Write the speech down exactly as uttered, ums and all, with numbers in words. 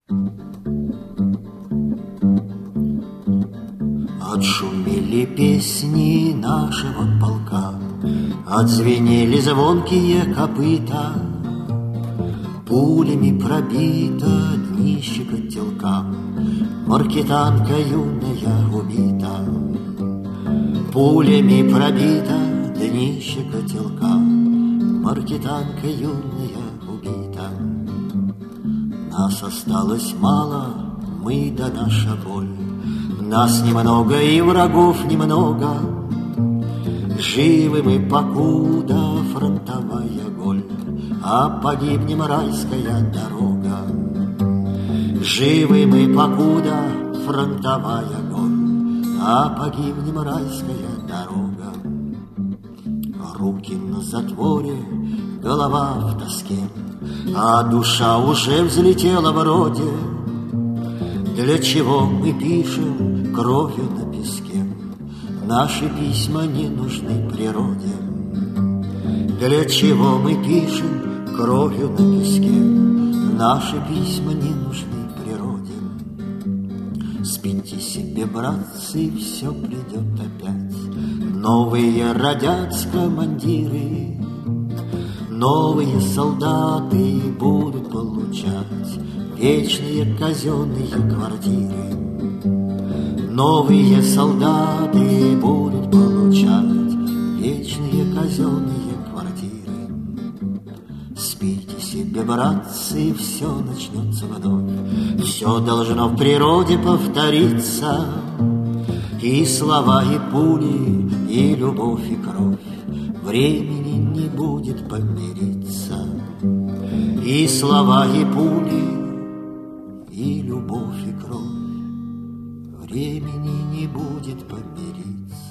Отшумели песни нашего полка, отзвенели звонкие копыта, пулями пробито днище котелка, маркетанка юная убита. Пулями пробито днище котелка, маркетанка юная убита. Нас осталось мало, мы да наша боль. Нас немного и врагов немного. Живы мы, покуда фронтовая голь, а погибнем райская дорога. Живы мы, покуда фронтовая голь, а погибнем райская дорога. Руки на затворе, голова в тоске, а душа уже взлетела вроде. Для чего мы пишем кровью на песке? Наши письма не нужны природе. Для чего мы пишем кровью на песке? Наши письма не нужны природе. Спите себе, братцы, все придет опять. Новые родятся командиры, новые солдаты будут получать вечные казенные квартиры. Новые солдаты будут получать вечные казенные квартиры. Спите себе, братцы, все начнется вновь. Все должно в природе повториться. И слова, и пули, и любовь, и кровь. Времени не будет помириться. И слова, и пули, и любовь, и кровь. Времени не будет помириться.